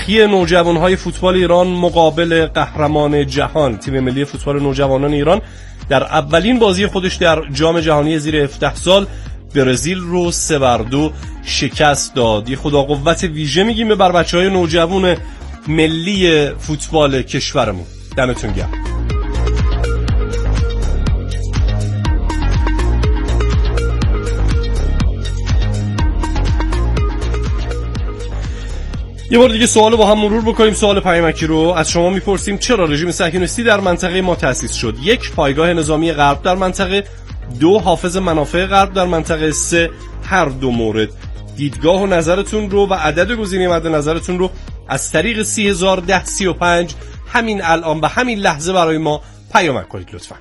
تلخی نوجوانهای فوتبال ایران مقابل قهرمان جهان. تیم ملی فوتبال نوجوانان ایران در اولین بازی خودش در جام جهانی زیر 17 سال برزیل رو 3-2 شکست داد. یه خدا قوت ویژه میگیم بر بچهای نوجوان ملی فوتبال کشورمون. دمتون گرم. یه بار دیگه سوالو با هم مرور بکنیم. سوال پیامکی رو از شما میپرسیم: چرا رژیم صهیونیستی در منطقه ما تأسیس شد؟ 1. پایگاه نظامی غرب در منطقه. 2. حافظ منافع غرب در منطقه. 3. هر دو مورد. دیدگاه و نظرتون رو و عدد گزینه مد نظرتون رو از طریق 301035 همین الان به همین لحظه برای ما پیامک کنید لطفاً.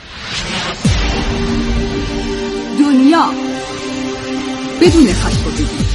دنیا بدون خط و بدون.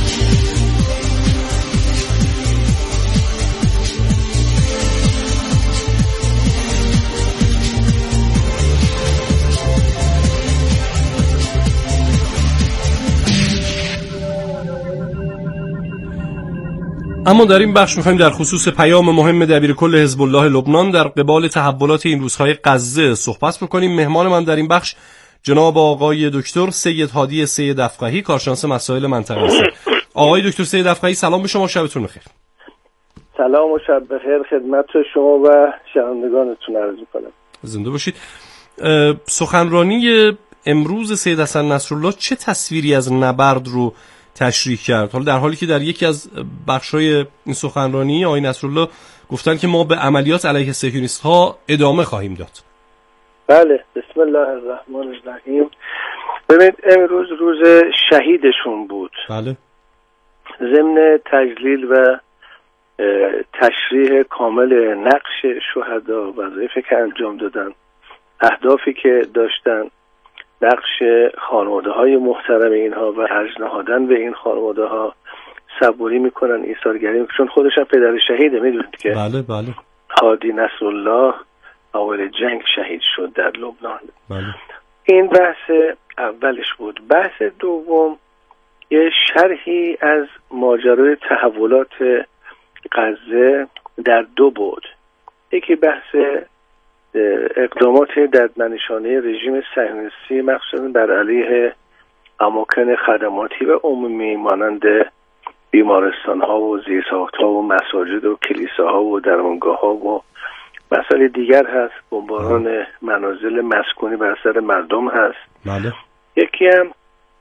اما در این بخش می‌خوایم در خصوص پیام مهم دبیرکل حزب الله لبنان در قبال تحولات این روزهای غزه صحبت بکنیم. مهمان من در این بخش جناب آقای دکتر سید هادی سید افقهی، کارشناس مسائل منطقه است. آقای دکتر سید افقهی سلام به شما، شبتون بخیر. سلام و شب بخیر خدمت شما و شنوندگانتون عرض می‌کنم. زنده باشید. سخنرانی امروز سید حسن نصرالله چه تصویری از نبرد رو تشریح کرد؟ حالا در حالی که در یکی از بخش‌های این سخنرانی آقای نصرالله گفتن که ما به عملیات علیه صهیونیست‌ها ادامه خواهیم داد. بله، بسم الله الرحمن الرحیم. ببینید امروز روز شهیدشون بود. بله. ضمن تجلیل و تشریح کامل نقش شهدا، وظایفی که انجام دادن، اهدافی که داشتن، نقش خانواده‌های محترم اینها و ارج نهادن به این خانواده‌ها، صبوری میکنن، ایثارگری میکنن، چون خودش هم پدر شهیده. میدونید که بله بله هادی نصرالله اول جنگ شهید شد در لبنان. بله. این بحث اولش بود. بحث دوم یه شرحی از ماجرای تحولات غزه در دو بعد. یکی بحث اقدامات ددمنشانه رژیم صهیونیستی مخصوصا بر علیه اماکن خدماتی و عمومی مانند بیمارستان‌ها و زیرساخت‌ها و مساجد و کلیساها و درمانگاه‌ها و مسائل دیگر هست. بمباران منازل مسکونی بر سر مردم هست. بله. یکی هم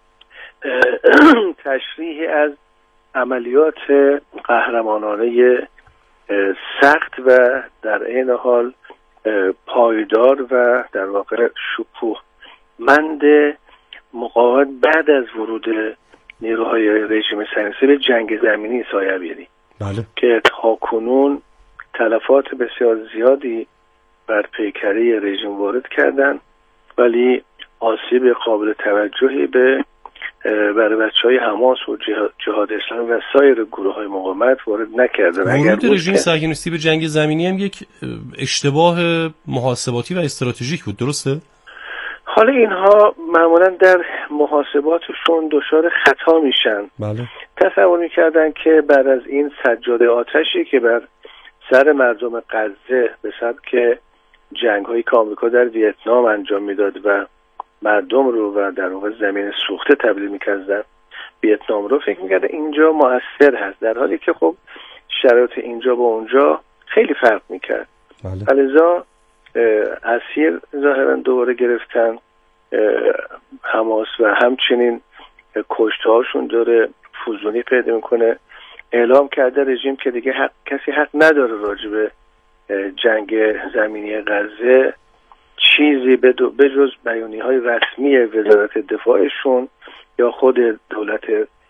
تشریحی از عملیات قهرمانانه سخت و در عین حال پایدار و در واقع شکوهمند مقاومت بعد از ورود نیروهای رژیم صهیونیستی به جنگ زمینی سایه‌بینی. بله. که تاکنون تلفات بسیار زیادی بر پیکره رژیم وارد کردن، ولی آسیب قابل توجهی به برای بچه‌های حماس و جهاد اسلامی و سایر گروه‌های مقاومت وارد نکردن. ورود رژیم صهیونیستی به جنگ زمینی هم یک اشتباه محاسباتی و استراتژیک بود، درسته؟ حالا اینها معمولا در محاسباتشون دچار خطا میشن. بله. تصور میکردن که بعد از این سجاده آتشی که بر سر مردم غزه به سبک جنگ‌هایی که آمریکا در ویتنام انجام میداد و مردم رو و در واقع زمین سوخته تبدیل می‌کردن ویتنام رو، فکر می‌کردن اینجا مؤثر هست، در حالی که خب شرایط اینجا با اونجا خیلی فرق می‌کرد. بله. لذا اسیر ظاهراً دوباره گرفتن حماس و همچنین کشته‌هاشون داره فزونی پیدا می‌کنه. اعلام کرده رژیم که دیگه کسی حق نداره راجع به جنگ زمینی غزه چیزی به جز بیانیه‌های رسمی وزارت دفاعشون یا خود دولت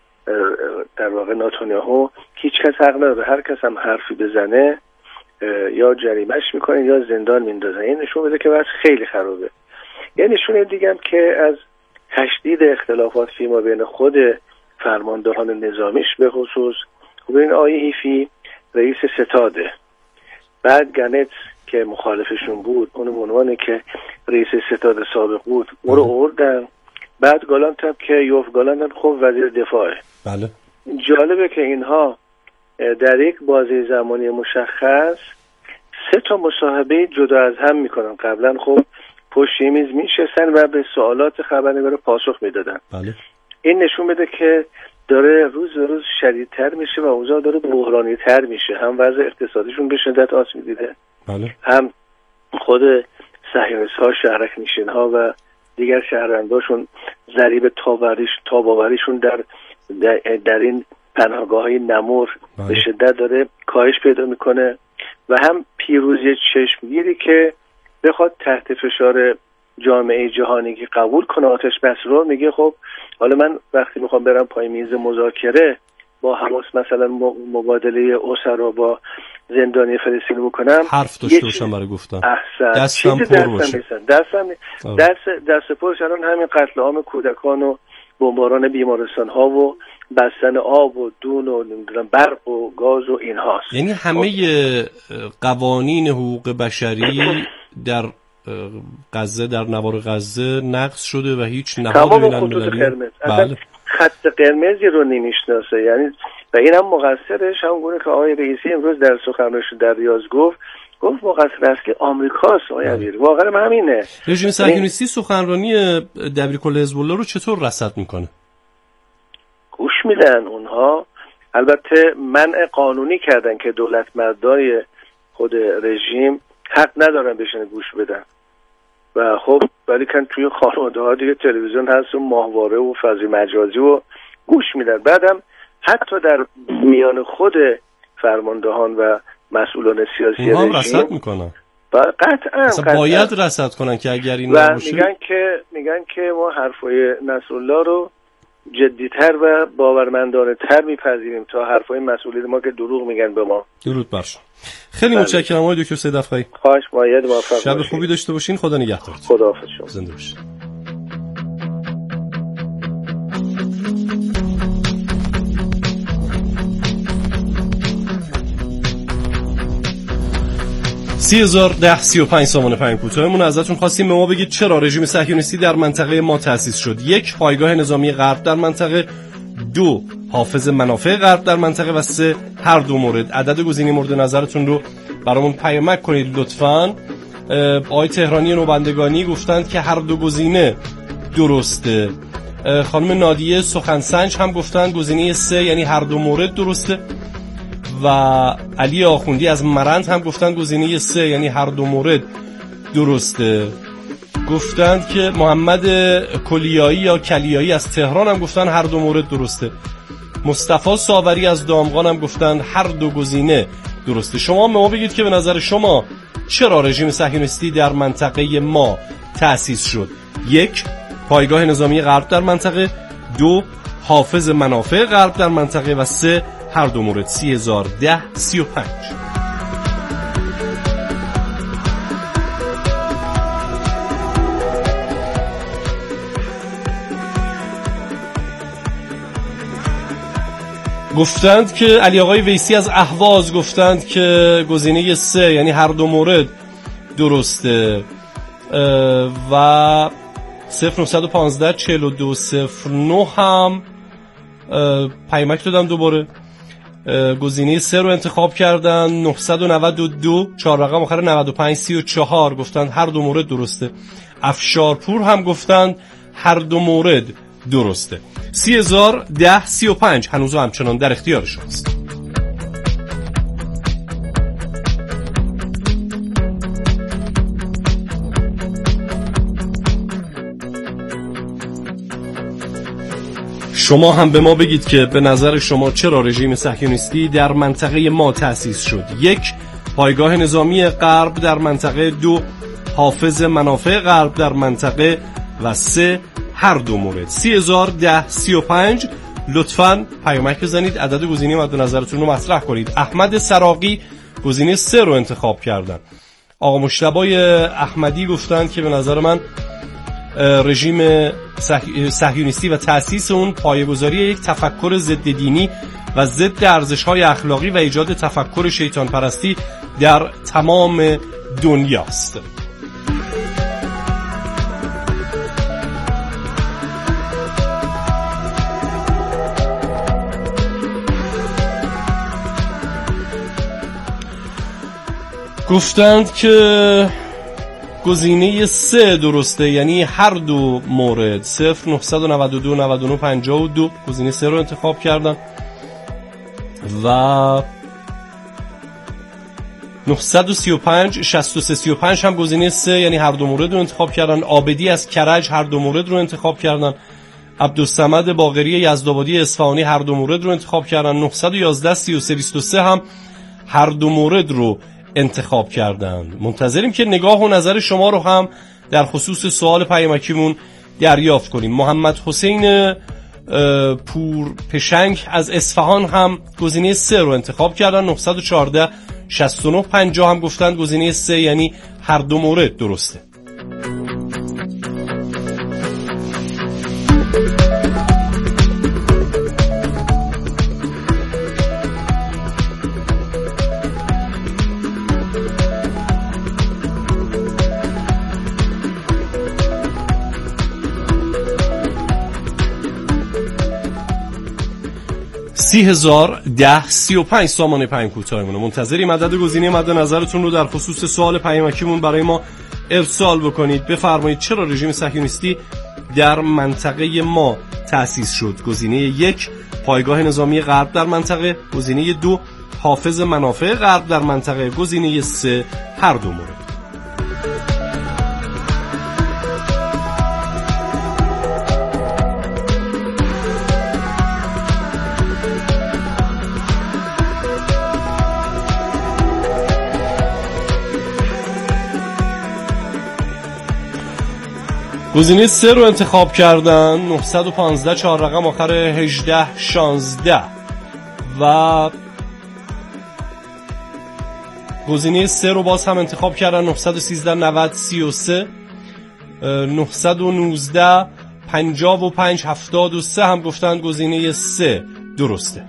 در واقع نتانیاهو، هیچ کس حق نداره. هر کس هم حرفی بزنه یا جریمه‌اش میکنن یا زندان میندازن. این نشون میده که وضع خیلی خرابه. یعنی نشون دیگه هم که از تشدید اختلافات فیما بین خود فرماندهان نظامیش به خصوص. ببین آقای حیفی رئیس ستاده، بعد گنت که مخالفشون بود اون به عنوان که رئیس ستاد سابق بود اون رو آوردن، بعد گالانت هم که یوف گالانت خب وزیر دفاعه. بله. جالبه که اینها در یک بازه زمانی مشخص 3 مصاحبه جدا از هم میکنن. قبلا خب پشت میز میشستن و به سوالات خبرنگار پاسخ میدادن. بله. این نشون میده که داره روز به روز شدیدتر میشه و اوضاع داره بحرانی تر میشه. هم وضع اقتصادیشون به شدت آسیب دیده، بله. هم خود صهیونیست‌ها، شهرک نشین‌ها و دیگر شهرونداشون ضریب تاباوریشون در این پناهگاه‌های نمور به شدت داره کاهش پیدا میکنه و هم پیروزی چشمگیری که بخواد تحت فشار جامعه جهانی که قبول کنه آتش بس رو، میگه خب حالا من وقتی میخوام برم پای میز مذاکره با حماس مثلا مبادله اسرا با زندانی فلسطین بکنم، حرف داشته باشم برای گفتن. دستم پر باشه. دست پرش الان همین قتل عام کودکان و بمباران بیمارستان ها و بستن آب و دون و نمیدونم برق و گاز و این هاست. یعنی همه قوانین حقوق بشری در غزه، در نوار غزه نقض شده و هیچ نهاد بین‌المللی خط قرمزی رو نمیشناسه. یعنی و این هم مقصرش همونگونه که آقای رئیسی امروز در سخنرانیش در ریاض گفت مقصر اصلی آمریکاست. آقای امیر واقعا همینه. رژیم صهیونیستی سخنرانی دبیرکل حزب الله رو چطور رصد میکنه؟ گوش میدن اونها. البته منع قانونی کردن که دولت مردای خود رژیم حق ندارن بشن گوش بدن و خب ولی کن توی خانواده ها دیگه تلویزیون هست و ماهواره و فضای مجازی و گوش میدن. بعدم حتی در میان خود فرماندهان و مسئولان سیاسی رژیم رصد میکنن. قطعا باید رصد کنن که اگر این و میگن که ما حرفای نصرالله رو جدیتر و باورمندانه تر میپذیریم تا حرفای مسئولین ما که دروغ میگن به ما. درود بر شما. خیلی متشکرم آقای دکتر سید افخمی. خواهش باید موفق شب خوبی داشته باشین. خدا نگهدارتون. خداحافظ شما. زنده باشین. $30,010.35 پیام کوتاهمون ازتون خواستیم به ما بگید چرا رژیم صهیونیستی در منطقه ما تأسیس شد. 1. پایگاه نظامی غرب در منطقه. 2. حافظ منافع غرب در منطقه. و 3. هر دو مورد. عدد گزینه مورد نظرتون رو برامون پیامک کنید لطفاً. آقای تهرانی نوبندگانی گفتند که هر دو گزینه درسته. خانم نادیه سخنسنج هم گفتند گزینه 3 یعنی هر دو مورد درسته. و علی آخوندی از مرند هم گفتند گزینه 3 یعنی هر دو مورد درسته. گفتند که محمد کلیایی یا کلیایی از تهران هم گفتند هر دو مورد درسته. مصطفی ساوری از دامغان هم گفتند هر دو گزینه درسته. شما به ما بگید که به نظر شما چرا رژیم صهیونیستی در منطقه ما تأسیس شد. 1. پایگاه نظامی غرب در منطقه. 2. حافظ منافع غرب در منطقه. و 3. هر دو مورد. 30,010.35. گفتند که علی آقای ویسی از اهواز گفتند که گزینه 3 یعنی هر دو مورد درسته. و 0915-4209 هم پیامک دادم دوباره. گزینه 3 رو انتخاب کردن. 992 4 رقم آخر 9534 گفتند هر دو مورد درسته. افشارپور هم گفتند هر دو مورد درسته. 30,010.35 هنوز همچنان در اختیار شماست. شما هم به ما بگید که به نظر شما چرا رژیم صهیونیستی در منطقه ما تأسیس شد. 1. پایگاه نظامی غرب در منطقه. 2. حافظ منافع غرب در منطقه. و 3. هر دو مورد. 30,010.35 لطفاً پیامک بزنید، عدد گزینه مد نظرتون رو مطرح کنید. احمد سراقی گزینه 3 رو انتخاب کردن. آقا مجتبی احمدی گفتند که به نظر من رژیم صهیونیستی و تأسیس اون پایه‌گذاری یک تفکر ضد دینی و ضد ارزش‌های اخلاقی و ایجاد تفکر شیطان پرستی در تمام دنیاست. گفتند که گزینه 3 درسته، یعنی هر دو مورد 0 992 99 52 گزینه 3 رو انتخاب کردن و 935 63 35 هم گزینه 3 یعنی هر دو مورد رو انتخاب کردن. عابدی از کرج هر دو مورد رو انتخاب کردن. عبدالصمد باقری یزدآبادی اصفهانی هر دو مورد رو انتخاب کردن. 911 33 23 هم هر دو مورد رو انتخاب کردن. منتظریم که نگاه و نظر شما رو هم در خصوص سوال پیامکیمون دریافت کنیم. محمد حسین پور پشنگ از اصفهان هم گزینه 3 رو انتخاب کردن. 914 69 50 هم گفتن گزینه 3 یعنی هر دو مورد درسته. $30,010 35 سامانه پیام کوتاهمونه. منتظریم عدد گزینه مد نظرتون رو در خصوص سوال پیامکیمون برای ما ارسال بکنید. بفرمایید چرا رژیم صهیونیستی در منطقه ما تأسیس شد؟ گزینه 1 پایگاه نظامی غرب در منطقه، گزینه 2 حافظ منافع غرب در منطقه، گزینه 3 هر دو مورد. گزینه 3 رو انتخاب کردن. 915 4 رقم آخر 18 16 و گزینه 3 رو باز هم انتخاب کردن. 913 90 33 919 55 73 هم گفتن گزینه 3 درسته.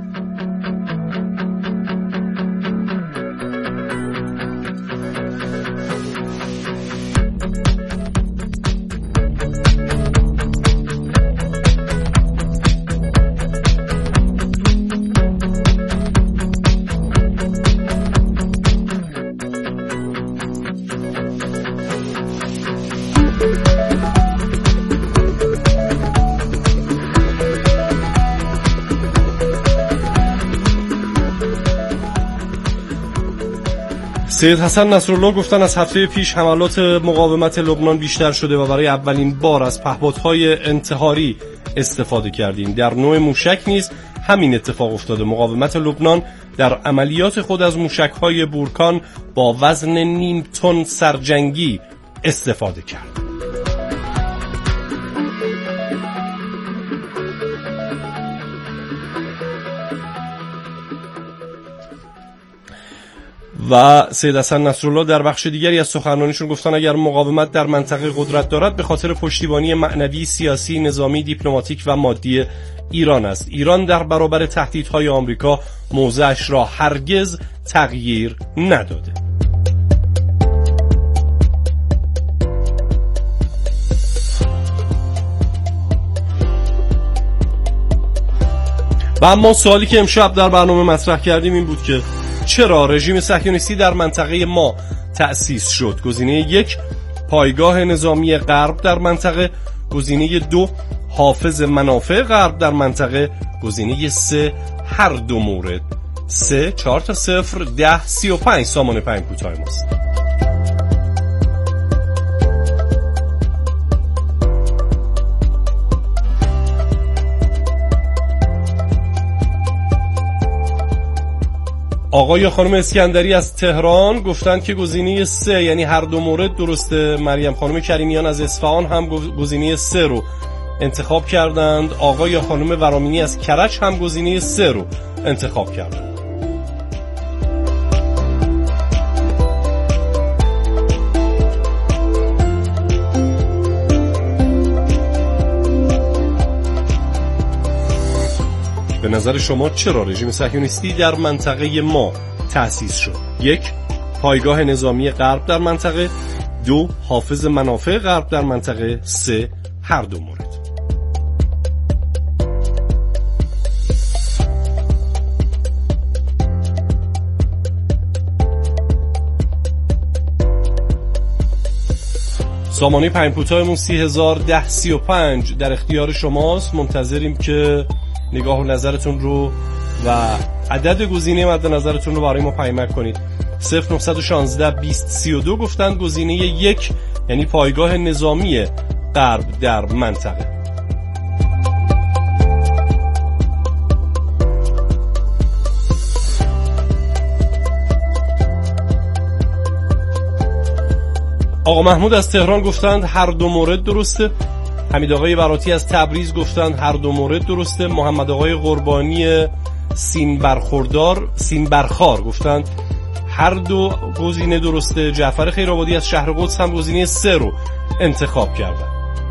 سید حسن نصرالله گفتن از هفته پیش حملات مقاومت لبنان بیشتر شده و برای اولین بار از پهپادهای انتحاری استفاده کردیم. در نوع موشک نیز همین اتفاق افتاده. مقاومت لبنان در عملیات خود از موشک‌های بورکان با وزن نیم تن سرجنگی استفاده کرد. و سید حسن نصرالله در بخش دیگری از سخنرانیشون گفتن اگر مقاومت در منطقه قدرت دارد به خاطر پشتیبانی معنوی، سیاسی، نظامی، دیپلماتیک و مادی ایران است. ایران در برابر تهدیدهای آمریکا موضعش را هرگز تغییر نداده. و اما سوالی که امشب در برنامه مطرح کردیم این بود که چرا رژیم صهیونیستی در منطقه ما تأسیس شد؟ گزینه 1 پایگاه نظامی غرب در منطقه، گزینه 2 حافظ منافع غرب در منطقه، گزینه 3 هر دو مورد. 3 4 تا 0 10 35 سامانه پیام کوتاه ماست. آقای یا خانم اسکندری از تهران گفتند که گزینه 3 یعنی هر دو مورد درسته. مریم خانم کریمیان از اصفهان هم گزینه 3 رو انتخاب کردند. آقای یا خانم ورامینی از کرج هم گزینه 3 رو انتخاب کردند. به نظر شما چرا رژیم صهیونیستی در منطقه ما تأسیس شد؟ 1 پایگاه نظامی غرب در منطقه، 2 حافظ منافع غرب در منطقه، 3 هر دو مورد. سامانه پیام کوتاهمون 301035 در اختیار شماست. منتظریم که نگاه و نظرتون رو و عدد گزینه مد نظرتون رو برای ما پیامک کنید. 0916 2032 گفتن گزینه 1 یعنی پایگاه نظامی غرب در منطقه. آقا محمود از تهران گفتند هر دو مورد درسته. حمید آقای براتی از تبریز گفتند هر دو مورد درسته. محمد آقای قربانی سینبرخار گفتند هر دو گزینه درسته. جعفر خیرآبادی از شهر قدس هم گزینه 3 رو انتخاب کردند.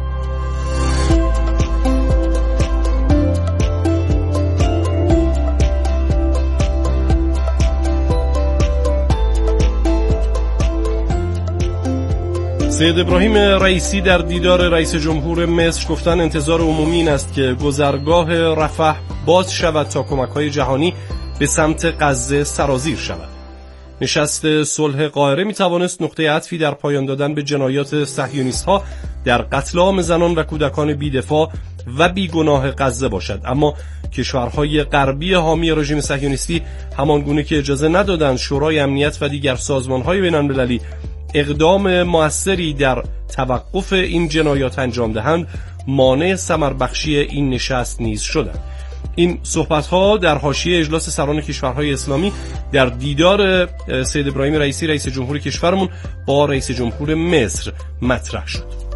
سید ابراهیم رئیسی در دیدار رئیس جمهور مصر گفتن انتظار عمومی این است که گذرگاه رفح باز شود تا کمک‌های جهانی به سمت غزه سرازیر شود. نشست صلح قاهره می‌توانست نقطه عطفی در پایان دادن به جنایات صهیونیست‌ها در قتل عام زنان و کودکان بی‌دفاع و بیگناه غزه باشد، اما کشورهای غربی حامی رژیم صهیونیستی همانگونه که اجازه ندادند شورای امنیت و دیگر سازمان‌های بین‌المللی اقدام موثری در توقف این جنایات انجام دهند، مانع ثمربخشی این نشست نیز شدند. این صحبت‌ها در حاشیه اجلاس سران کشورهای اسلامی در دیدار سید ابراهیم رئیسی رئیس جمهور کشورمون با رئیس جمهور مصر مطرح شد.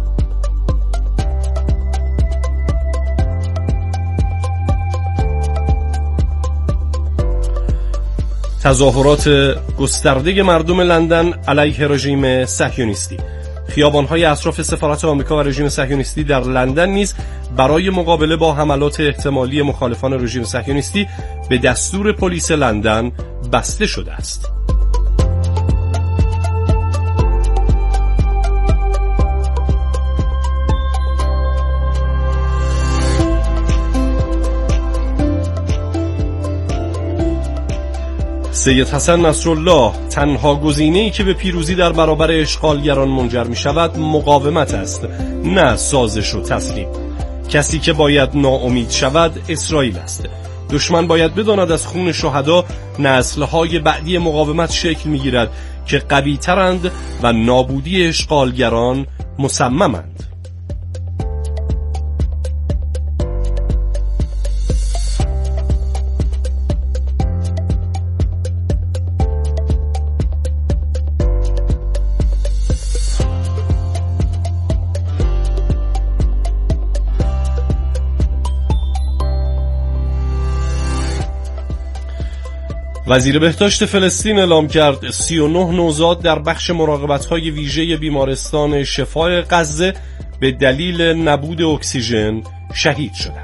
تظاهرات گسترده مردم لندن علیه رژیم صهیونیستی. خیابان‌های اطراف سفارت آمریکا و رژیم صهیونیستی در لندن نیز برای مقابله با حملات احتمالی مخالفان رژیم صهیونیستی به دستور پلیس لندن بسته شده است. سید حسن نصرالله تنها گزینه‌ای که به پیروزی در برابر اشغالگران منجر می شود مقاومت است، نه سازش و تسلیم. کسی که باید ناامید شود اسرائیل است. دشمن باید بداند از خون شهدا نسل‌های بعدی مقاومت شکل می گیرد که قوی ترند و نابودی اشغالگران مصممند. وزیر بهداشت فلسطین اعلام کرد 39 نوزاد در بخش مراقبت‌های ویژه بیمارستان شفای غزه به دلیل نبود اکسیژن شهید شدند.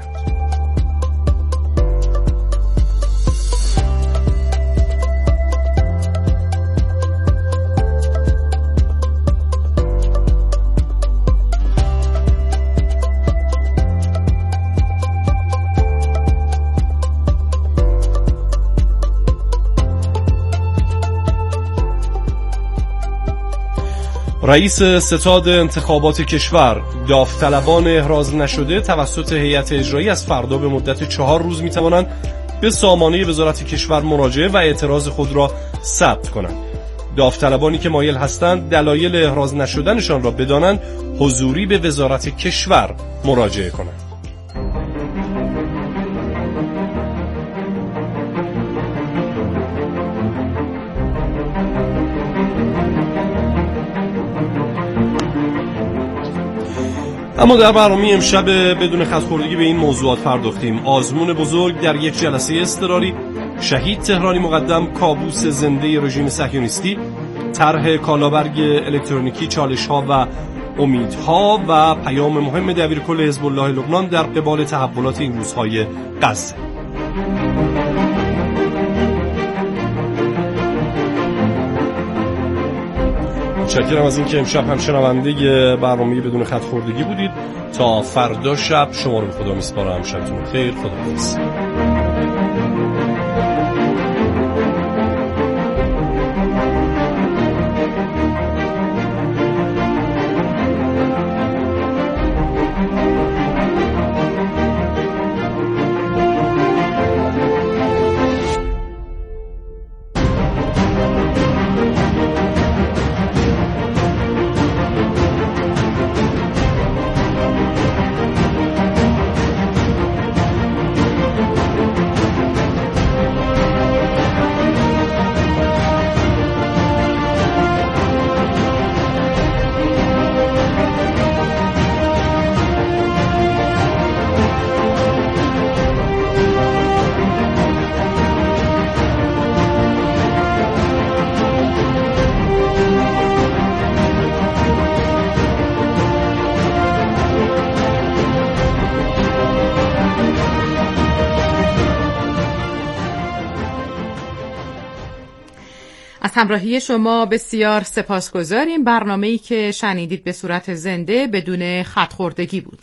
رئیس ستاد انتخابات کشور داوطلبان احراز نشده توسط هیئت اجرایی از فردا به مدت 4 روز میتوانند به سامانه وزارت کشور مراجعه و اعتراض خود را ثبت کنند. داوطلبانی که مایل هستند دلایل احراز نشدنشان را بدانند حضوری به وزارت کشور مراجعه کنند. اما در برنامه امشب بدون خط‌خوردگی به این موضوعات پرداختیم. آزمون بزرگ در یک جلسه اضطراری، شهید تهرانی مقدم، کابوس زنده رژیم صهیونیستی، طرح کالابرگ الکترونیکی، چالش‌ها و امیدها و پیام مهم دبیرکل حزب الله لبنان در قبال تحولات این روزهای غزه. متشکرم از اینکه امشب هم شنونده برنامه بدون خط‌خوردگی بودید. تا فردا شب شما رو به خدا میسپارم. شبتون خیر. خداحافظ. از همراهی شما بسیار سپاسگزاریم. برنامه‌ای که شنیدید به صورت زنده بدون خط خوردگی بود.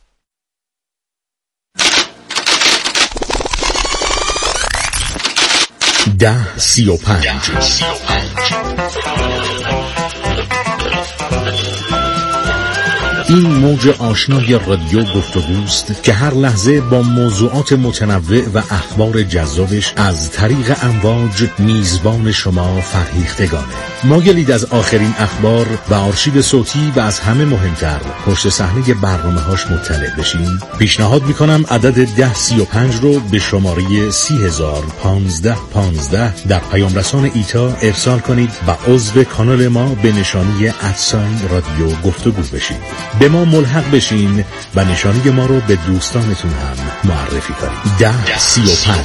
ده 35 این موج آشنای رادیو گفتگوست که هر لحظه با موضوعات متنوع و اخبار جذابش از طریق امواج میزبان شما فرهیختگانه. مایلید از آخرین اخبار و آرشیو صوتی و از همه مهمتر پشت صحنه برنامه‌هاش مطلع بشین؟ پیشنهاد میکنم عدد 1035 رو به شماره 3001515 در پیام رسان ایتا ارسال کنید و عضو کانال ما به نشانی @رادیو گفتگو بشید. به ما ملحق بشین و نشانی ما رو به دوستانتون هم معرفی کنید. 1035.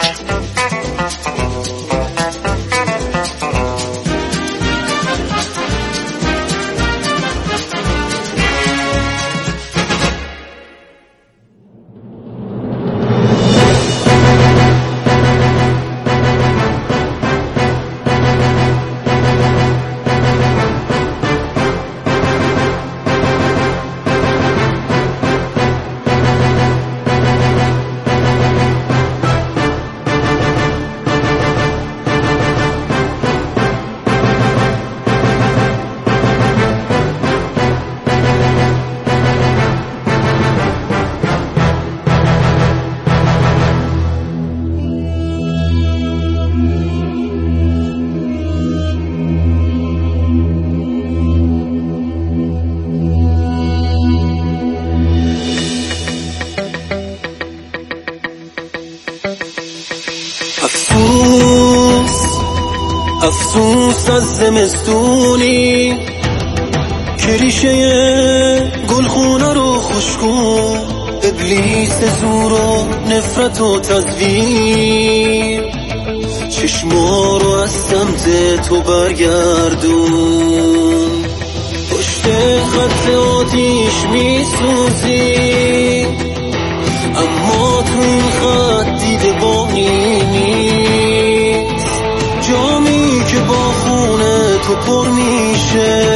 افسوس از زمستونی که ریشه گلخونه رو خشکون، ابلیس زور و نفرت و تزویر، چشما رو از سمت تو برگردون. پشت خط آتیش میسوزی، اما تو این خط دیده بانی نیست. جامی که با خونه تو پر میشه،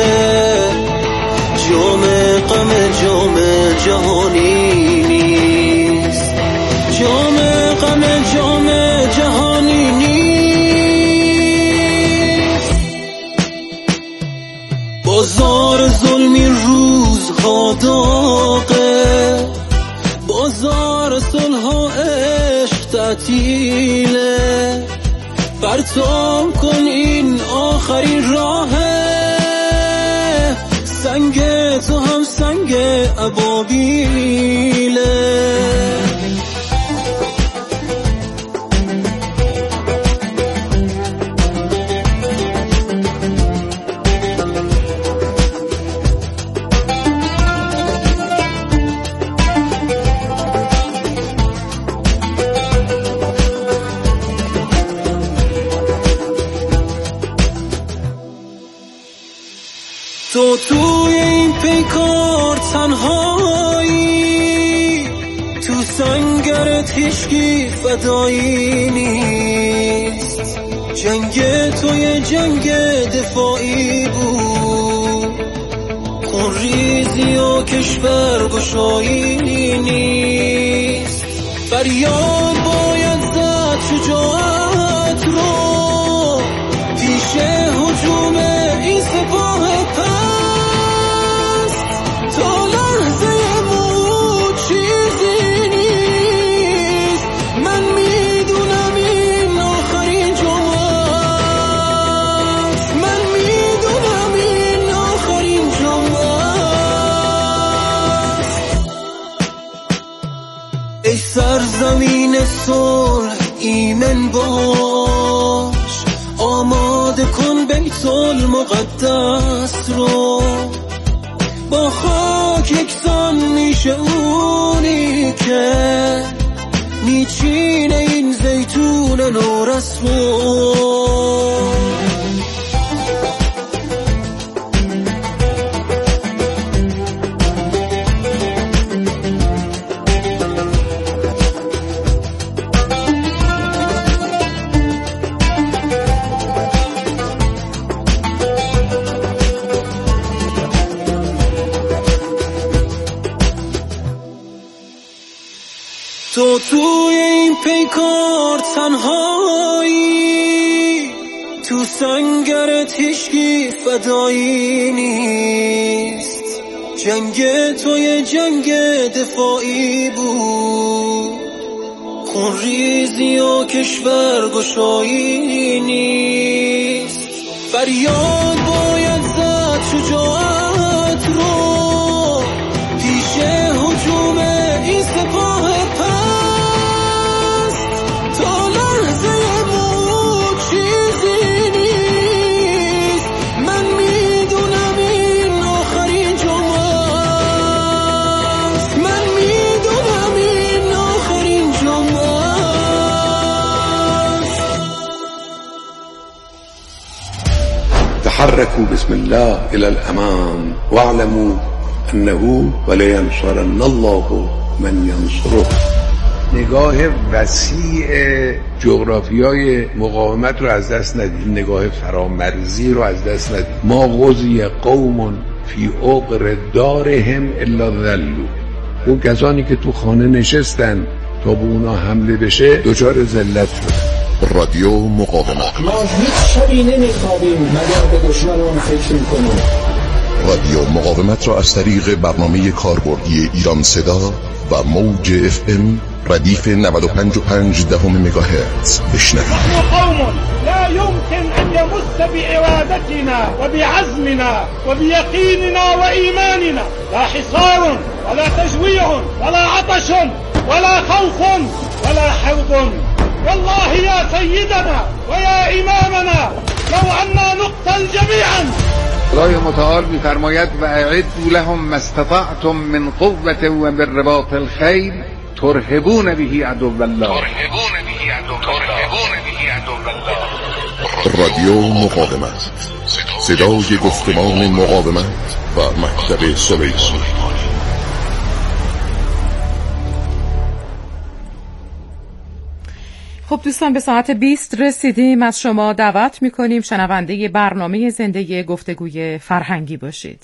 جام غم جام جهانی نیست. جام غم جام جهانی نیست. بازار ظلمی روزها داغه، بازار صلح و عشق تعطیله. پرتاب کن این آخرین راهه، سنگ تو هم سنگ ابابیله. تو توی این پیکار تنهایی، تو سنگرت هیچکی فدایی نیست. جنگ توی جنگ دفاعی بود، خون ریزی و کشور گشایی نیست. فریاد باید زد شجاعت رو پیش هجوم این سپاه پست. تا لحظه موت چیزی نیست، من میدونم این آخرین جمعه، من میدونم این آخرین جمعه. ای سرزمین صلح ایمن باش، آماده کن بیت المقدس رو. با خاک یکسان میشه اونی که میچینه این زیتون نورس رو. پیکار تنهایی، تو سنگرت هیچکی فدایی نیست. جنگ توی جنگ دفاعی بود، خون ریزی و کشور گشایی نیست. فریاد باید زد شجاعت رو پیش هجوم این سپاه پست. تا لحظه موت چیزی نیست. من میدونم این آخرین جمعه است. من میدونم این آخرین جمعه است. تحركوا بسم الله إلى الأمام واعلموا أنه ولينصرن الله من ينصره. نگاه وسیع جغرافیای مقاومت رو از دست ندید، نگاه فرامرزی رو از دست ندید. ما غزی قوم فی عقر دارهم الا ذلوا. اون کسانی که تو خانه نشستن تا به اونا حمله بشه دچار ذلت شدن. رادیو مقاومت. ما هیچ شبی نمیخوابیم مگر به دشمنان فکر میکنیم. رادیو مقاومت را از طریق برنامه کاربردی ایران صدا و موج FM ردیف 95.5 مگاهرتز بشنوید. نحن قوم لا يمكن أن يمس بإرادتنا وبعزمنا وبيقيننا وإيماننا لا حصار ولا تجويع ولا عطش ولا خوف ولا حرب. والله يا سيدنا ويا إمامنا لو أننا نقتل جميعا. خدای متعال می‌فرماید و اعدوا لهم ما استطعتم من قوة و بالرباط الخیل ترهبون به عدو الله. رادیو مقاومت، صدای گفتمان مقاومت و مکتب سلیمانی. خب دوستان به ساعت 20 رسیدیم. از شما دعوت میکنیم شنونده برنامه زنده گفتگوی فرهنگی باشید.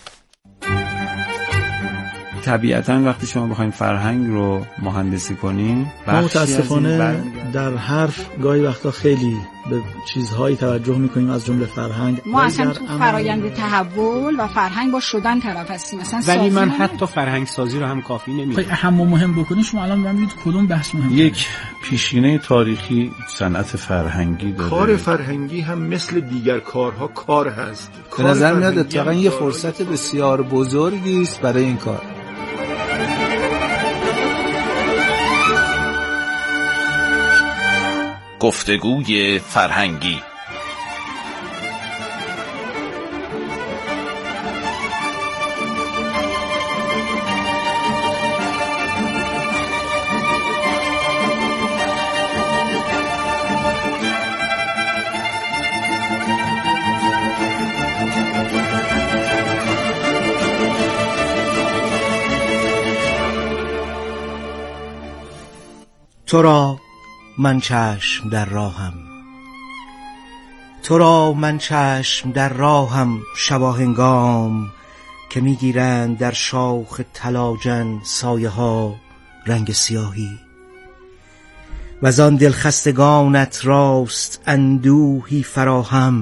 طبیعتاً وقتی شما بخواید فرهنگ رو مهندسی کنین، ما متاسفانه در حرف گاهی وقتا خیلی به چیزهایی توجه میکنیم از جمله فرهنگ. ما اصلا تو فرایند تحول و فرهنگ با شدن طرف هستیم. ولی من حتی فرهنگ سازی رو هم کافی نمیدونم. اهم و مهم بکنین شما الان من میگید کدوم بحث مهمه؟ یک پیشینه تاریخی صنعت فرهنگی داره. کار فرهنگی هم مثل دیگر کارها کار هست. به نظر میاد اتفاقا یه فرصت بسیار بزرگی است برای این کار. گفتگوی فرهنگی. تو را من چشم در راهم، تو را من چشم در راهم شباهنگام که میگیرند در شاخ طلاجن سایه ها رنگ سیاهی و زان دلخستگانت راست اندوهی فراهم